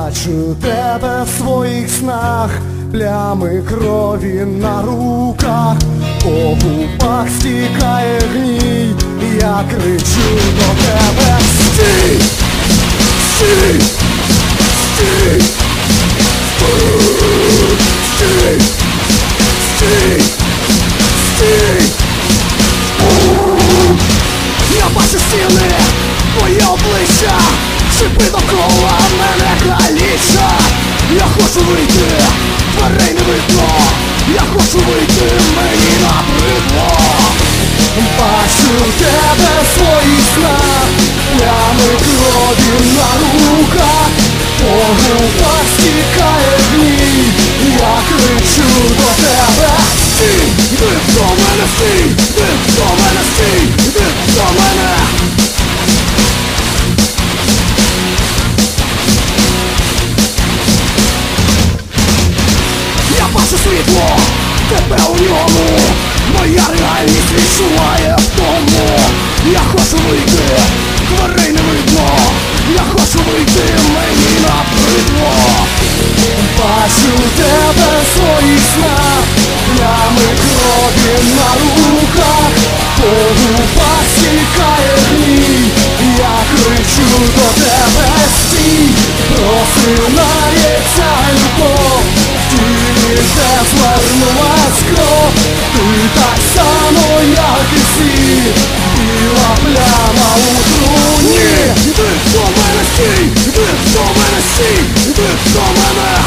Бачу тебе в своїх снах, плями крові на руках, по губах стікає гній, я кричу до тебе: стій! Стій! Стій! Стій! Стій! Стій! Я бачу стіни, твоє обличчя, шипи довкола мене калічать. Я хочу вийти, дверей не видно, я хочу вийти, мені набридло. Бачу тебе в своїх снах, плями крові на руках, по губах стікає гній, я кричу до тебе: стій! Іди до мене, стій! Іди до мене, стій! Іди до мене! Я бачу світло, тебе у ньому, моя реальність відчуває втому. Я хочу вийти, дверей не видно, я хочу вийти, мені набридло. Бачу тебе в своїх снах, плями крові на руках, по губах стікає гній, я кричу до тебе: стій! Просинається любов, в тілі де звернулась кров, ти так само, як і всі, біла пляма у труні. Іди до мене, стій! Іди до мене, стій! Іди до мене!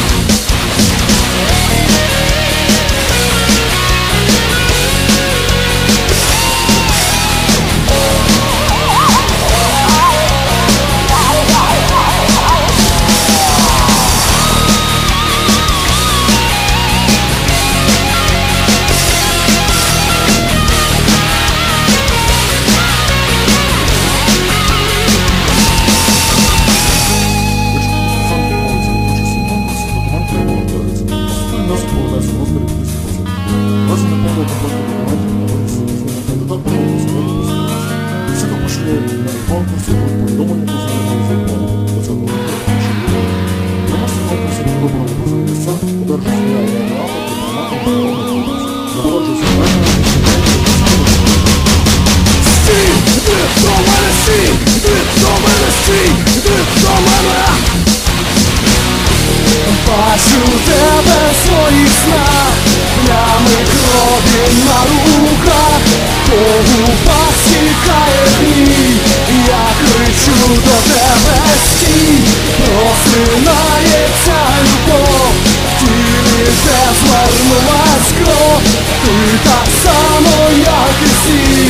Бачу тебе в своїх снах, плями крові на руках, по губах стікає гній, я кричу до тебе: стій! Просинається любов, в тілі де звернулась кров, ти так само, як і всі,